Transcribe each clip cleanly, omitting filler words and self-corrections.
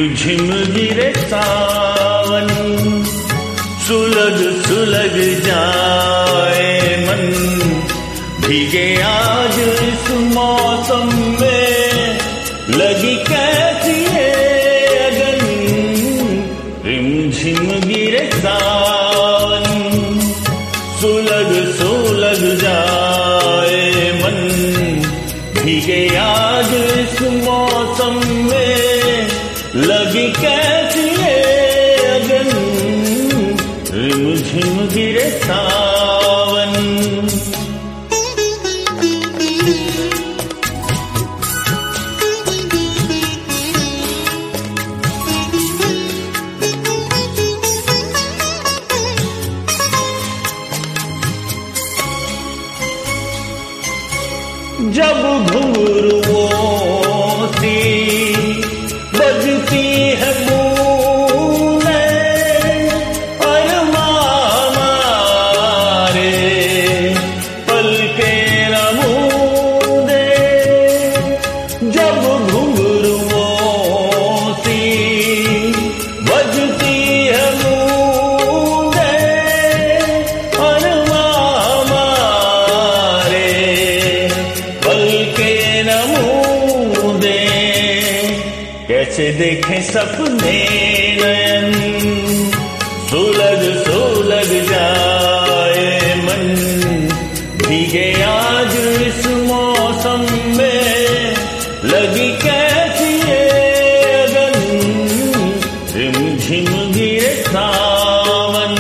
झिम गिरे सावन, सुलग सुलग जाए मन, भीगे आज इस मौसम में, लगी कैसी है अगन, रिमझिम गिरे सावन, सुलग सुलग जाए मन, भीगे आज इस मौसम में, लगी कैसी है अगन, रिमझिम गिरे सावन। जब घुंघरुओं सी बजती है बूंदें, अरमा हमारे पलके न मूंदे, जब घुंघरुओं सी बजती है बूंदें, अरमा हमारे पलके न मूंदे, कैसे देखें सपने नयन, सुलग सुलग जाए मन, भीगे आज इस मौसम में, लगी कैसी है अगन, रिमझिम गिरे सावन।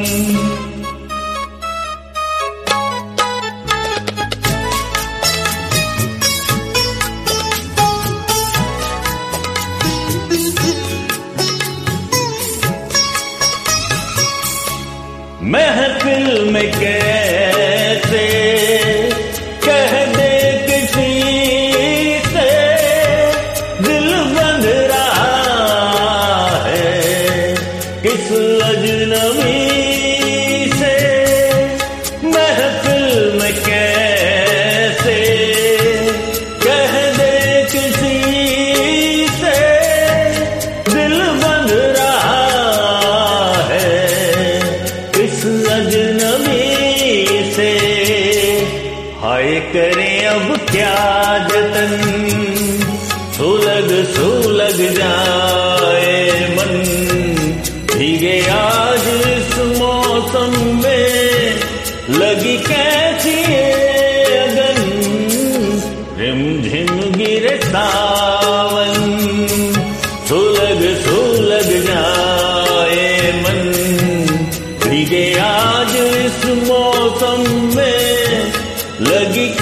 महफिल में कैसे कह दे किसी से, दिल बंध रहा है किस अजनबी से, महफिल में कैसे कह दे किसी से, दिल बंध रहा है किस अजनबी से, हाय करें अब क्या जतन, सुलग सुलग जाए मन, भीगे आज इस मौसम में, लगी कैसी है अगन, रिमझिम गिरे सावन, सुलग सुलग जाए मन, भीगे आज इस मौसम में, लगी